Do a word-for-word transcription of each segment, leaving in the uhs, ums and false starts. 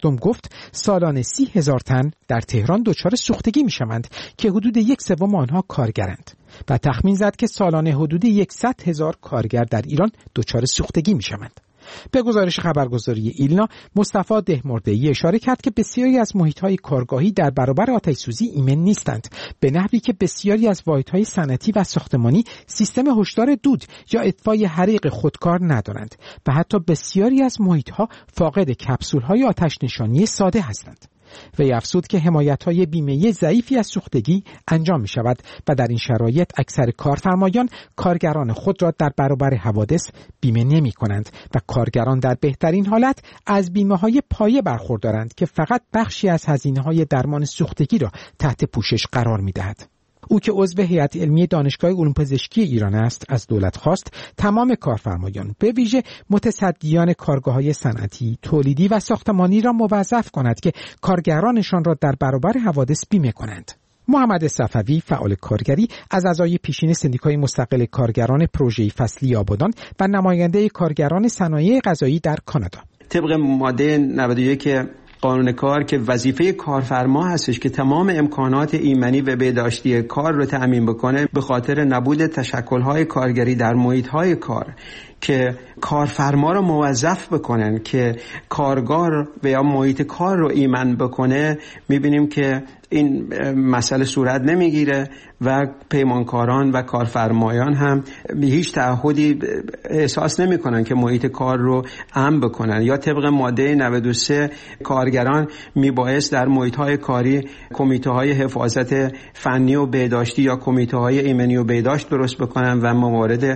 مردم گفت سالانه سی هزار تن در تهران دچار سوختگی میشوند که حدود یک سوم آنها کارگرند و تخمین زد که سالانه حدود صد هزار کارگر در ایران دچار سوختگی میشوند. به گزارش خبرگزاری ایلنا، مصطفی دهمرده‌ای اشاره کرد که بسیاری از محیط‌های کارگاهی در برابر آتش‌سوزی ایمن نیستند، به نحوی که بسیاری از واحدهای صنعتی و ساختمانی سیستم هشدار دود یا اطفای حریق خودکار ندارند و حتی بسیاری از محیط‌ها فاقد کپسول‌های آتش نشانی ساده هستند. وی افزود که حمایت‌های بیمه‌ای ضعیفی از سوختگی انجام می‌شود و در این شرایط اکثر کارفرمایان کارگران خود را در برابر حوادث بیمه نمی‌کنند و کارگران در بهترین حالت از بیمه‌های پایه برخوردارند که فقط بخشی از هزینه‌های درمان سوختگی را تحت پوشش قرار می‌دهد. او که عضو هیئت علمی دانشگاه علوم پزشکی ایران است، از دولت خواست تمام کارفرمایان به ویژه متصدیان کارگاه‌های صنعتی، تولیدی و ساختمانی را موظف کند که کارگرانشان را در برابر حوادث بیمه کنند. محمد صفوی، فعال کارگری، از اعضای پیشین سندیکای مستقل کارگران پروژه فصلی آبادان و نماینده کارگران صنایع غذایی در کانادا. طبق ماده نود و یک قانون کار که وظیفه کارفرما هستش که تمام امکانات ایمنی و بهداشتی کار رو تأمین بکنه، به خاطر نبود تشکل‌های کارگری در محیط‌های کار که کارفرما رو موظف بکنن که کارگاه و یا محیط کار رو ایمن بکنه، می‌بینیم که این مسئله صورت نمیگیره و پیمانکاران و کارفرمایان هم هیچ تعهدی احساس نمیکنن که محیط کار رو امن بکنن. یا طبق ماده نود و سه کارگران میبایست در محیط‌های کاری کمیته‌های حفاظت فنی و بهداشتی یا کمیته‌های ایمنی و بهداشت درست بکنن و موارد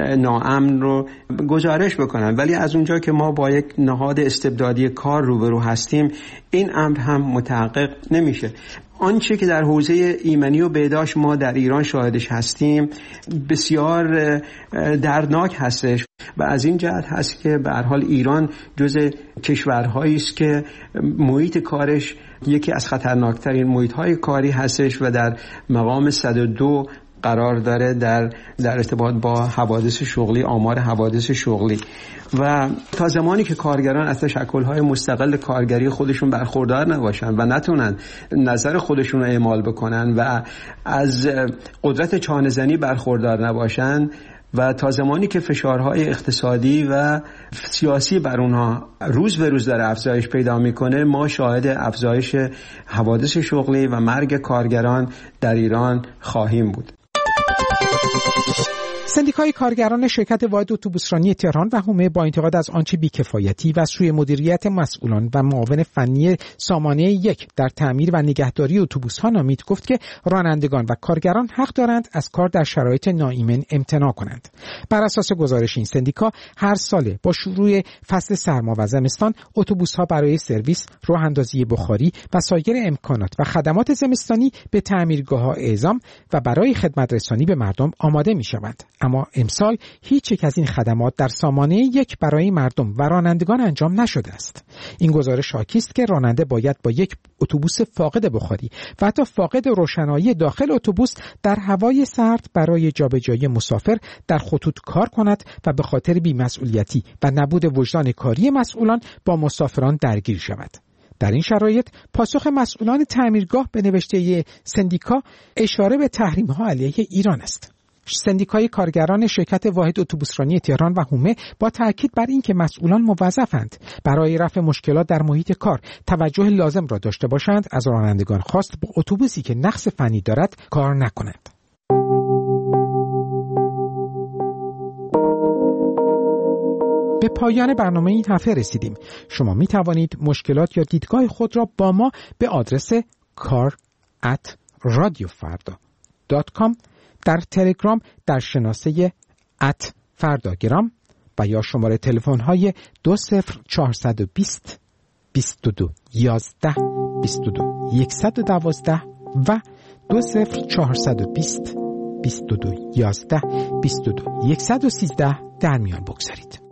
ناامن رو گزارش بکنن. ولی از اونجا که ما با یک نهاد استبدادی کار روبرو هستیم، این امر هم متحقق نمیشه. آنچه که در حوزه ایمنی و بهداشت ما در ایران شاهدش هستیم بسیار دردناک هستش و از این جهت هست که به هر حال ایران جز کشورهایی است که محیط کارش یکی از خطرناکترین محیط‌های کاری هستش و در مقام صد و دو قرار داره در در ارتباط با حوادث شغلی، آمار حوادث شغلی. و تا زمانی که کارگران از تشکل‌های مستقل کارگری خودشون برخوردار نباشن و نتونن نظر خودشون رو اعمال بکنن و از قدرت چانه‌زنی برخوردار نباشن و تا زمانی که فشارهای اقتصادی و سیاسی بر اونها روز به روز در افزایش پیدا میکنه، ما شاهد افزایش حوادث شغلی و مرگ کارگران در ایران خواهیم بود. سندیکای کارگران شرکت واحد اتوبوسرانی تهران و حومه با انتقاد از آنچه بیکفایتی و سوء مدیریت مسئولان و معاون فنی سامانه یک در تعمیر و نگهداری اتوبوس‌ها نامید، گفت که رانندگان و کارگران حق دارند از کار در شرایط ناایمن امتناع کنند. بر اساس گزارش این سندیکا، هر ساله با شروع فصل سرما و زمستان اتوبوس‌ها برای سرویس، راه اندازی بخاری و سایر امکانات و خدمات زمستانی به تعمیرگاه‌ها اعزام و برای خدمت رسانی به مردم آماده می‌شوند. اما امسال هیچ یک از این خدمات در سامانه یک برای مردم و رانندگان انجام نشده است. این گزارش حاکی است که راننده باید با یک اتوبوس فاقد بخاری و حتی فاقد روشنایی داخل اتوبوس در هوای سرد برای جابجایی مسافر در خطوط کار کند و به خاطر بی‌مسئولیتی و نبود وجدان کاری مسئولان با مسافران درگیر شود. در این شرایط پاسخ مسئولان تعمیرگاه به نوشته سندیکا اشاره به تحریم‌ها علیه ایران است. سندیکای کارگران شرکت واحد اتوبوسرانی تهران و حومه با تاکید بر این که مسئولان موظفند برای رفع مشکلات در محیط کار توجه لازم را داشته باشند، از رانندگان خواست با اتوبوسی که نقص فنی دارد کار نکنند. به پایان برنامه این هفته رسیدیم. شما می توانید مشکلات یا دیدگاه خود را با ما به آدرس کار ات رادیو فردا دات کام، در تلگرام در شناسه ات فرداگرام و یا شماره تلفن های دو صفر چهارصد و بیست بیست و دو یازده بیست و دو صد و دوازده و دو صفر چهارصد و بیست بیست و دو یازده بیست و دو صد و سیزده در میان بگذارید.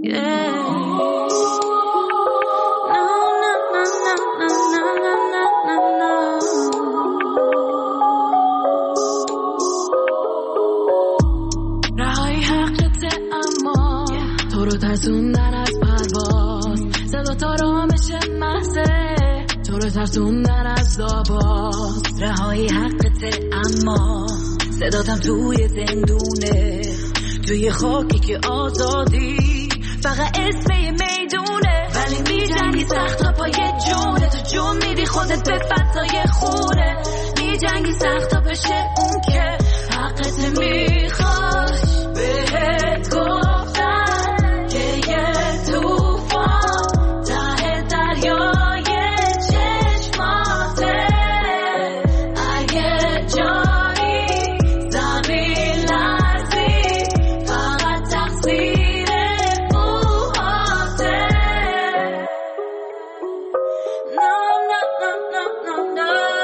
رهایی حقته اما تو رو ترسوندن از پرواز، صدا تا را میشه محضه تو رو ترسوندن از داباز. رهایی حقته اما صداتم توی زندونه، توی خاکی که آزادی فقط اسم یه میدونه، ولی میجنگی سخت تا پای جونه، تو جون میدی خودت به فضای خونه، میجنگی سخت تا بشه اون که حقت میخواش. بهت گفتن که یه توفان ته دریای چشماته، اگه جایی زمین لرزی فقط تقصیر موهاته. No, no, no, no, no,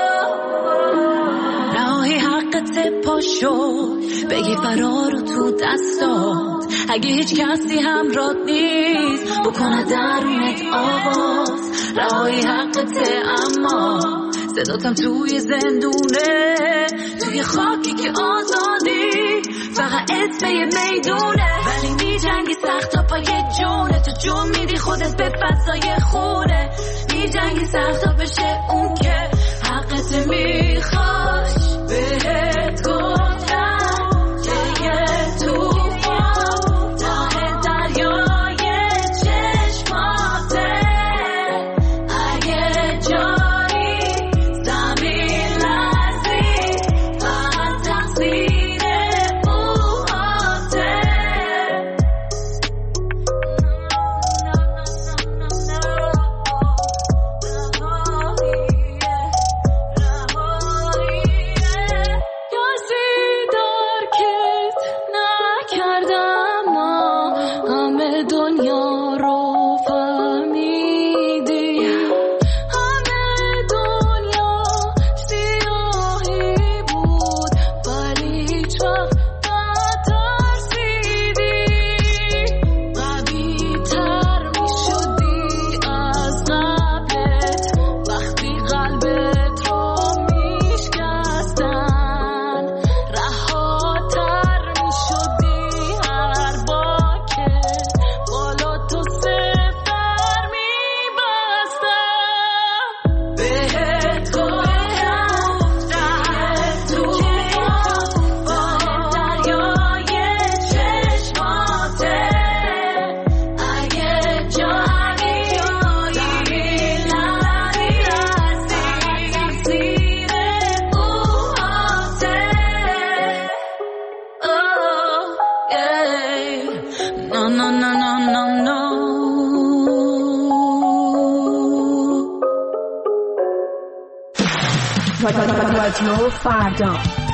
no. رهایی حقت پاشو بگی فرار رو تو دستات، اگه هیچ کسی همراه نیست بکنه درونت آواز. رهایی حقته اما صداتم توی زندونه، توی خاکی که آزادی فقط اسم یه میدونه، ولی میجنگی سخت تا پای جونه، تو جون میدی خودت به فضای خونه، میجنگی سخت تا بشه اون که حقت میخواش. بهت گفتم که یه توفان ته دریای چشماته، اگه جایی زمین لرزی فقط تقصیر موهاته. کسی درکت نکردم ما همه دنیا رو فهمیدی، همه دنیا سیاهی بود ولی هیچ وقت نترسیدی، قوی تر می شدی از قبلت وقتی قلبت رو می شکستن، رهاتر می شدی هر بار که بالا تو سفتر می بستن. بهت گفتم که توفان دریای چشماته، اگه جایی زمین لرزی تقصیر موهاته. Oh, yeah. No, no, no, no, no, no. رادیو فردا.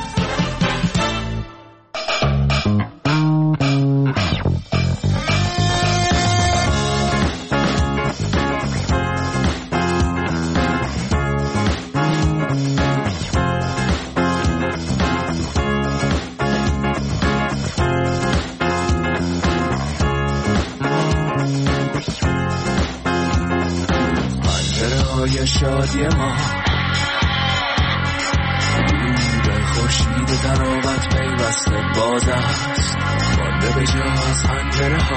پنجره‌های شادی ما به خورشید تراوت پیوسته باز است، مانده به جا از پنجره ها،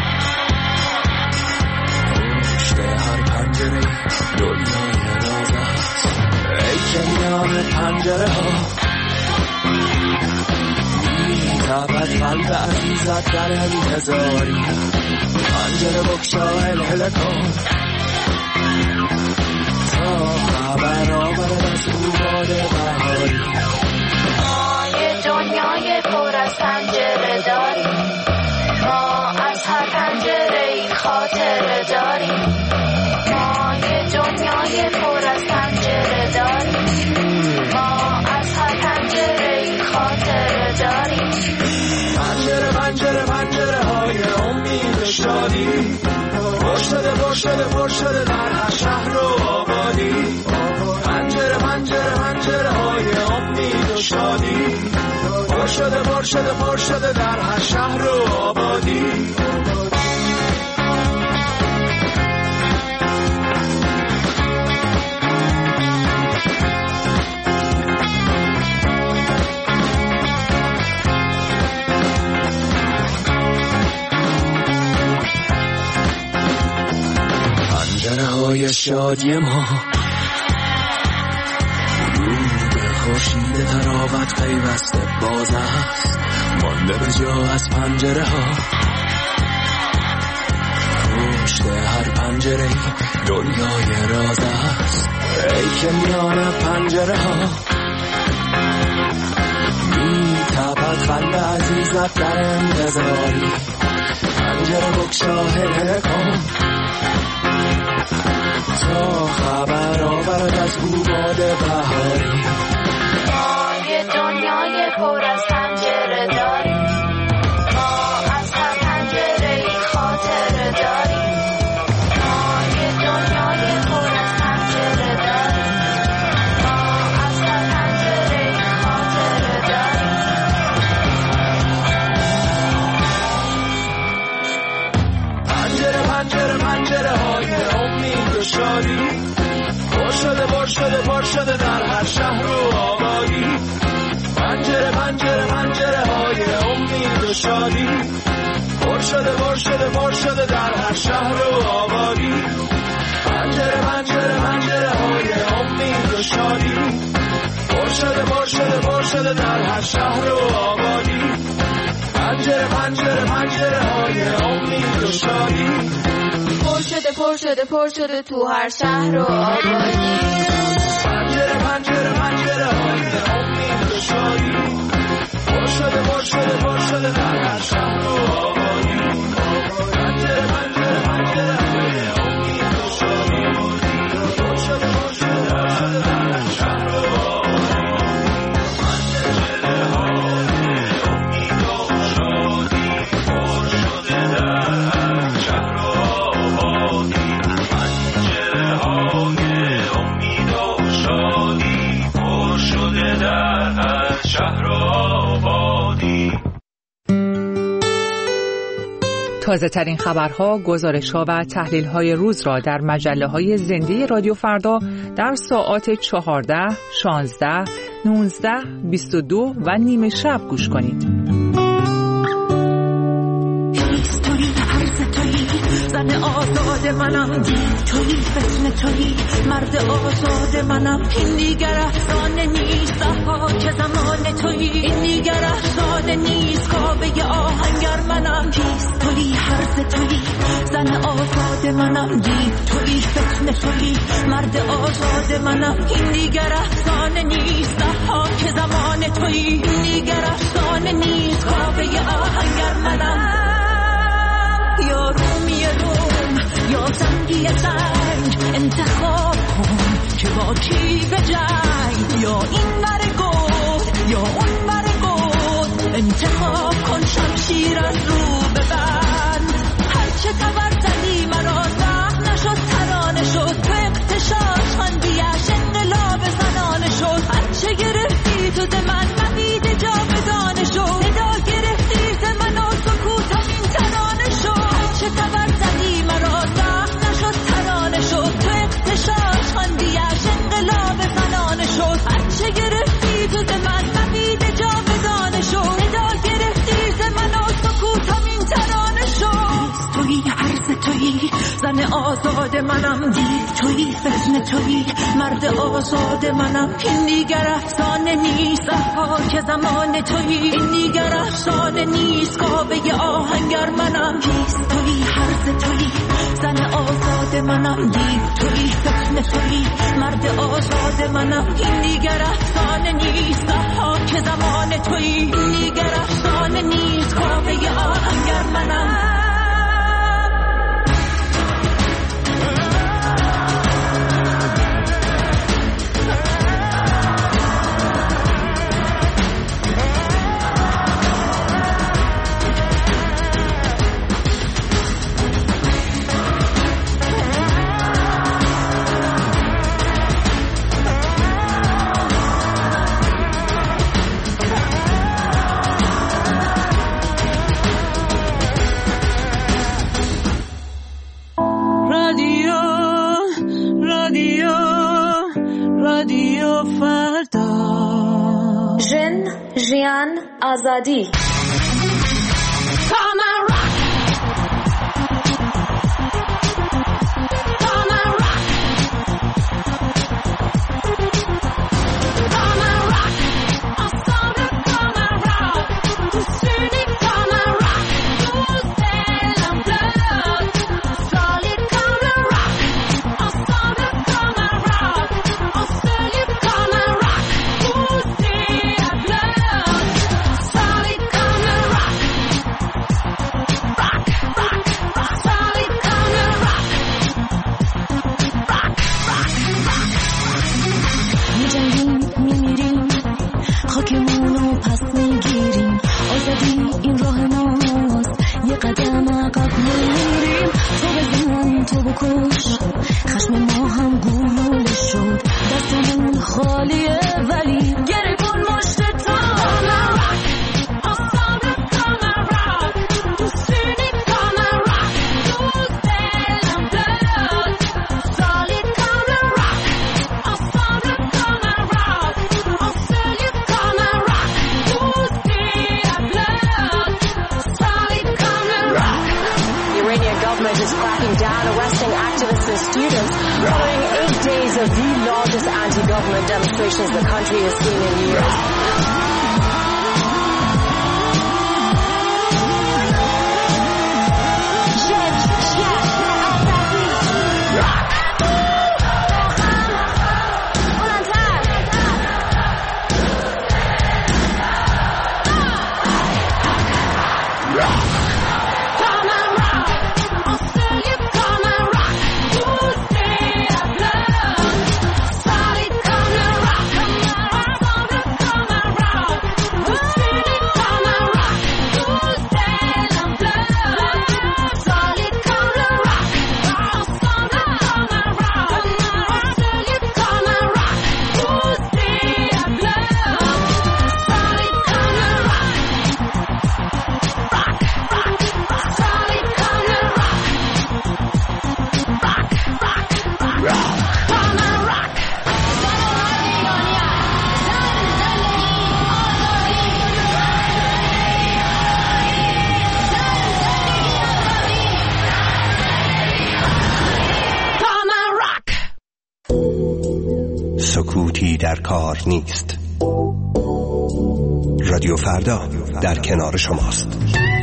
پشت هر پنجره دنیای راز است. ای که میان پنجره ها میتابد قلب عزیزت در انتظاری، پنجره بکشا هلهله کن تا خبر آورد از روباد بهاری. ما یه دنیای پر از پنجره داریم، ما از هر پنجره ای خاطره داریم، ما یه دنیای پر از پنجره داریم، ما از هر پنجره ای خاطره داریم. پنجره پنجره پنجره های امید و شادی، پر شده پر شده پر شده در هر شهر و آبادی. پنجره پنجره پنجره های امید و شادی، پر شده پر شده پر شده در هر شهر و آبادی. دنیای شادی ما. رو به خورشید تراوت پیوسته باز است، مانده به جا از پنجره ها. پشت هر پنجره دنیای راز است، ای که میان پنجره ها می تپد قلب عزیزت در انتظاری. پنجره بگشا هله کن تا خبر آورد از او باد بهاری. ما یه دنیای پر از پنجره داریم، ما از هر پنجره ای خاطره داریم. ما یه دنیای پر از پنجره داریم، ما از هر پنجره ای خاطره داریم. پنجره پنجره پنجره های امید و شادی، پر شده پر شده پر شده در هر شهر و آبادی. پنجره پنجره پنجره های امید و شادی، پر شده پر شده پر شده در هر شهر و آبادی. پنجره پنجره پنجره های امید و شادی، پر شده پر شده پر شده در هر شهر و آبادی. پنجره پنجره پنجره های امید و شادی، پر شده پر شده پر شده تو هر شهر و آبادی. پنجره پنجره پنجره های امید و شادی، پر شده پر شده پر شده در هر شهر و آبادی. پنجره پنجره پنجره های امید و شادی، پر شده پر شده پر شده در هر شهر و آبادی. پنجره های امید و شادی، پر شده در هر شهر و آبادی. پنجره های امید و شادی، پر شده در هر شهر و آبادی. تازه ترین خبرها، گزارش‌ها و تحلیل‌های روز را در مجله‌های زنده رادیو فردا در ساعات چهارده، شانزده، نوزده، بیست و دو و نیمه شب گوش کنید. زن آزاد منم، دید تویی، فتنه تویی، مرد آزاد منم. این دیگر افسانه نیست، ضحاک زمان تویی. این دیگر افسانه نیست، کاوه آهنگر منم. کیست تویی، هرز تویی، زن آزاد منم. دید تویی، فتنه تویی، مرد آزاد منم. این دیگر افسانه نیست، ضحاک زمان تویی. این دیگر افسانه نیست، کاوه آهنگر منم. یا رومی روم یا زنگی زنگ، انتخاب کن که با کی به جنگ. یا این بر گود یا اون بر گود، انتخاب کن شمشیر از رو ببند. هرچه تبر زدی مرا زخم نشد، ترانه شد تو اقتشاش خاندیش انقلاب زنانه شد. هرچه گرفتی تو ز من نبیده جا بدانه شد. صدا گرفتی ز من و سکوتم این ترانه شد. چه تبر زدی مرا زخم نشد، ترانه شد تو اقتشاش خاندیش انقلاب زنانه شد. هرچه گرفتی تو ز من نبیده جا بدانه شد. صدا گرفتی ز من و سکوتم این ترانه شد. تویی، عرض تویی، زن آزاد منم. دید تویی، فتنه تویی، مرد آزاد منم. این دیگر افسانه نیست، ضحاک زمان تویی. این دیگر افسانه نیست، کاوه آهنگر منم. کیست تویی، هرز تویی، زن آزاد منم. دید تویی، فتنه تویی، مرد آزاد منم. این دیگر افسانه نیست، ضحاک زمان تویی. این دیگر افسانه نیست، کاوه آهنگر منم. ژن آزادی. Come and rock. Come and rock. بکش. خشم ما هم گلوله شد، دستمون خالیه ولی گره کن مشت تا. Is cracking down, arresting activists and students following eight days of the largest anti-government demonstrations the country has seen in years. سکوتی در کار نیست. رادیو فردا در کنار شماست.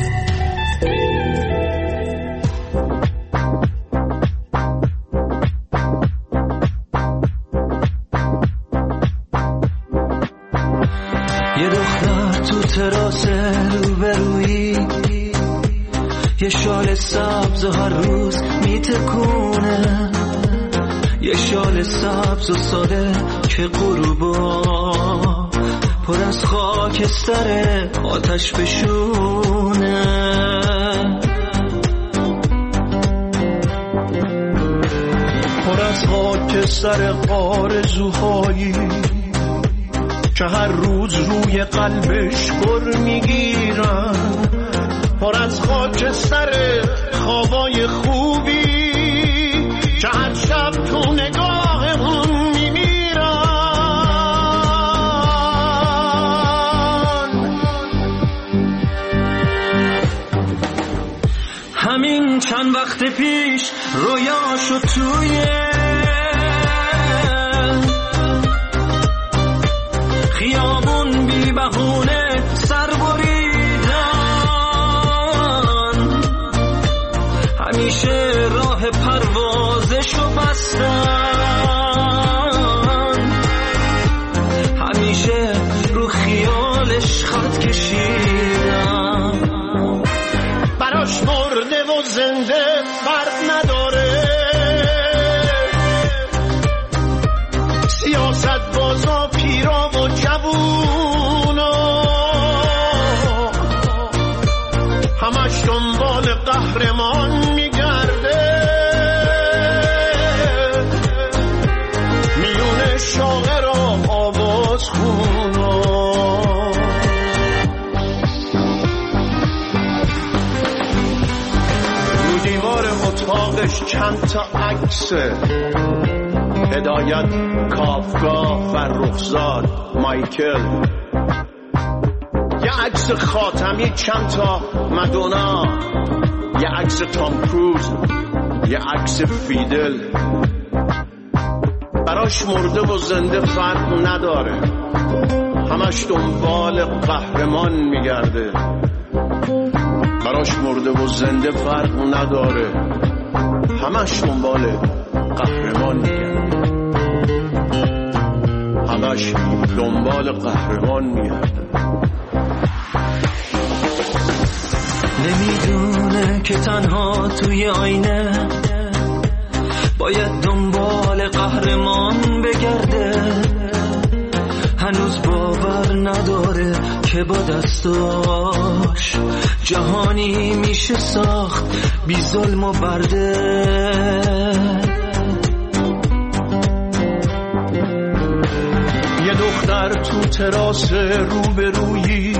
یه دختر تو تراس روبرویی، یه شال سبز و هر روز میتکونه، یه شال سبز و ساده که غروبا پر از خاکستر آتش بشونه. پر از خاکستر آرزوهایی که هر روز روی قلبش بر میگیرن، پر از خاکستر خوابای خوبی که هر شب تو نگاهمون میمیرن. همین چند وقت پیش رویاشو توی خیابون بی بهونه سر بریدن، همیشه راه پروازشو بستن، همیشه رو خیالش خط کشیدن. براش مرده و زنده فرق نداره، سیاست بازا پیرا و جوونا همش دنبال قهرمان میگرده، میونه شاعر و آواز خونا. رو دیوار اتاقش چند تا عکسه، هدایت، کافکا، فرخزاد، مایکل، یه عکس خاتمی، چند تا مدونا، یه عکس تام کروز، یه عکس فیدل. براش مرده و زنده فرق نداره، همش دنبال قهرمان میگرده. براش مرده و زنده فرق نداره، همش دنبال قهرمان میگرده، همش دنبال قهرمان میگرده. نمیدونه که تنها توی آینه باید دنبال قهرمان بگرده، هنوز باور نداره که که با دستاش جهانی میشه ساخت بی ظلم و برده. یه دختر تو تراس روبرویی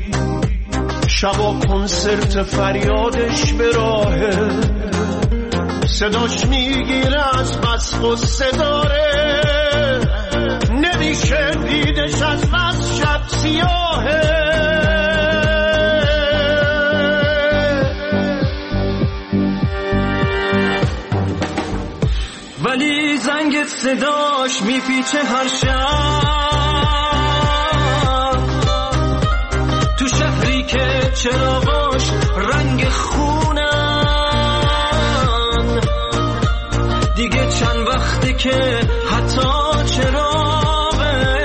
شبا کنسرت فریادش به راهه، صداش میگیره از بس غصه داره، نمیشه دیدش از بس شب سیاهه. ولی زنگ صداش میپیچه هر شب تو شهری که چراغاش رنگ خونن. دیگه چند وقته که حتی چراغه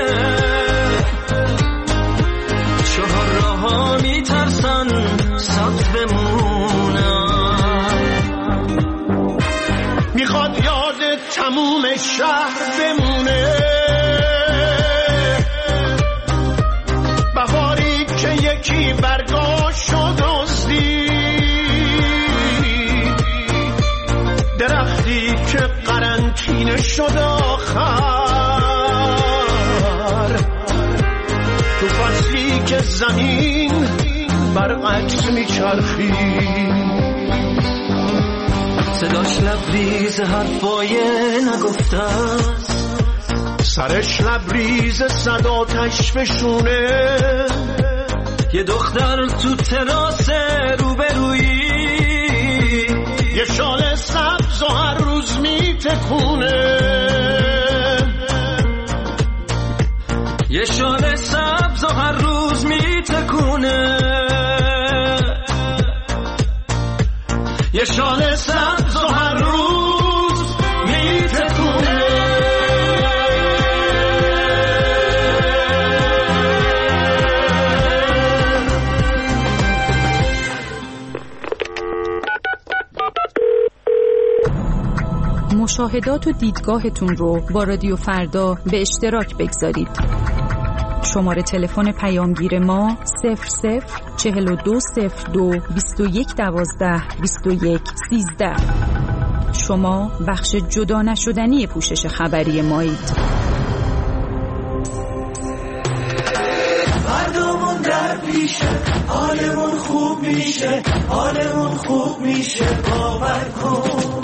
چهار راه‌ها میترسن صف بمونن. میخواد یاد تموم شهر بمونه، بهاری که یکی برگاشو دزدی، درختی که قرنطینه شد آخر، تو فصلی که زمین برعکس میچرخی. صداش لبریز حرفای نگفته است، سرش لبریز صداتش بشونه. یه دختر تو تراس روبرویی یه شال سبز و هر روز میتکونه، یه شال سبز و هر روز میتکونه، یه شال سبز و هر روز میتکونه. مشاهدات و دیدگاهتون رو با رادیو فردا به اشتراک بگذارید. شماره تلفن پیامگیر ما صفر صفر چهل و دو صفر دو بیست و یک دوازده بیست و یک سیزده. شما بخش جدا نشدنی پوشش خبری مایید. فردامون در پیشه، حالمون خوب میشه، حالمون خوب میشه، باور کن.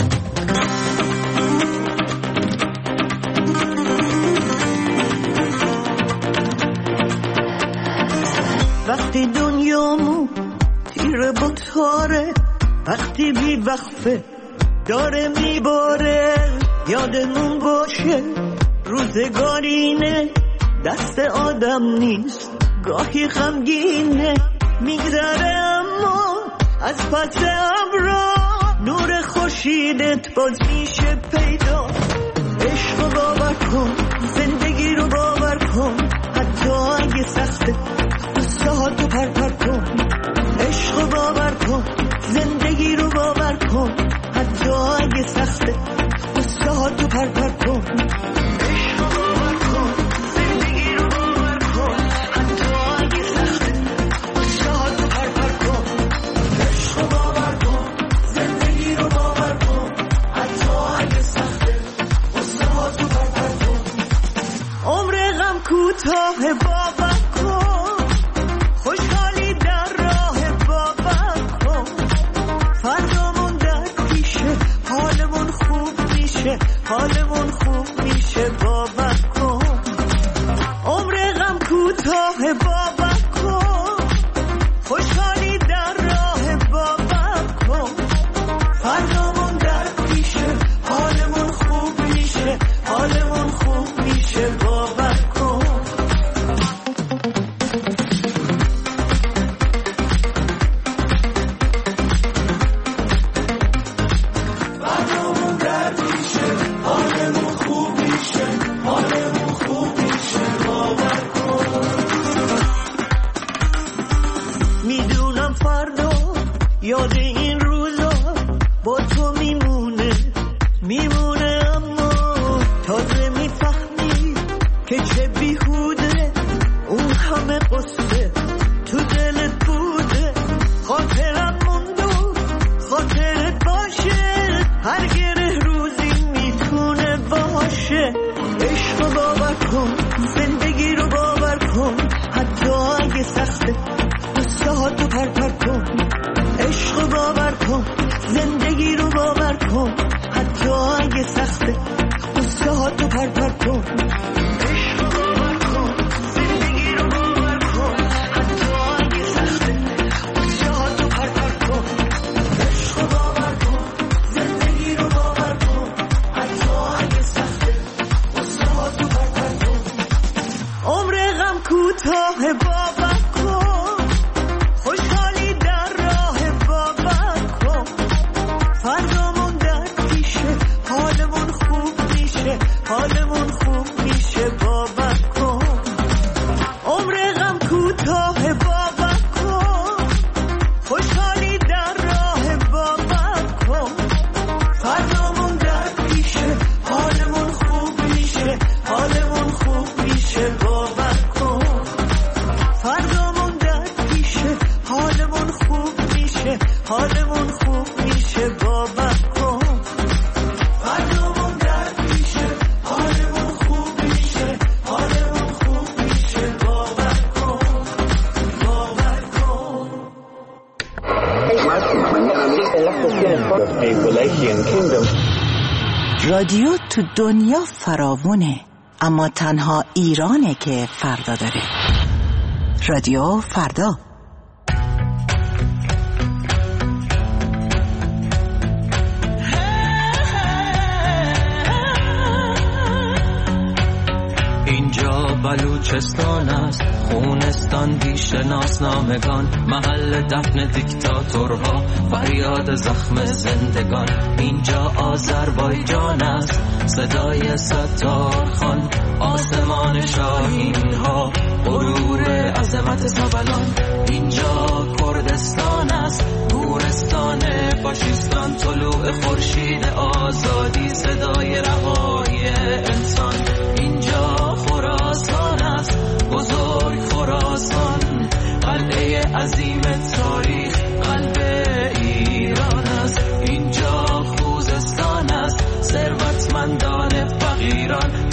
وقتی دنیامون تیره با تاره، وقتی بی وقفه داره میباره، یادمون باشه روزگارینه، دست آدم نیست، گاهی غمگینه، میگذره اما از پس ابرا نور خورشیدت باز میشه پیدا. عشق رو باور کن، زندگی رو باور کن، حتی اگه سخته تو پر پر کن. عشق رو باور کن، زندگی رو باور کن، حتی اگه سخته قصه ها تو پر پر کن. عشق رو باور کن، زندگی رو باور کن، حتی اگه سخته قصه ها تو پر پر کن. عشق رو باور کن، زندگی رو باور کن، حتی اگه سخته قصه ها تو پر پر کن. عمر غم کوتاه باور کن، خوشحالی در راه باور کن. فردامون در پیشه، حالمون خوب میشه، حالمون خوب میشه، باور کن. عمر غم کوتاه باور کن، خوشحالی در راه باور کن. فردامون در پیشه، حالمون خوب میشه، حالمون خوب میشه، باور کن. فردامون در پیشه، حالمون خوب هر گره روزی میتونه باشه. عشق رو باور کن، زندگی رو باور کن، حتی اگه سخته قصه ها تو پر پر کن. عشق رو باور کن، زندگی رو باور کن، حتی اگه سخته قصه ها تو پر پر کن. عشق رو باور کن، زندگی رو باور کن، حتی اگه سخته قصه ها تو پر پر کن. عشق رو باور کن، زندگی رو باور کن، حتی اگه سخته قصه ها تو پر پر کن. عمر غم کوتاه باور کن، خوشحالی در راه باور کن. فردامون در پیشه، حالمون خوب میشه، حالمون خوب میشه باور کن. عمر غم کوتاه باور کن، خوشحالی در راه باور کن. فردامون در پیشه، حالمون خوب میشه، حالمون خوب میشه باور کن. فردامون در پیشه، حالمون خوب میشه، حالمون خوب میشه باور کن. فردامون در پیشه، حالمون خوب میشه، حالمون خوب میشه باور کن، باور کن. رادیو تو دنیا فراوونه، اما تنها ایرانه که فردا داره. رادیو فردا. اینجا بلوچستان است، خونستان بی شناسنامگان، محل دفن دیکتاتورها، فریاد زخم زندگان. اینجا آذربایجان است، صدای ستار خان، آسمان شاهین ها، غرور عظمت زبلان. اینجا کردستان است، گورستان فاشیستان، طلوع خورشید آزادی، صدای رهایی انسان. اینجا خراسان است، بزرگ خراسان، قلعه عظیم تاریخ، قلب ایران است. اینجا خوزستان است، ثروتمندان فقیران،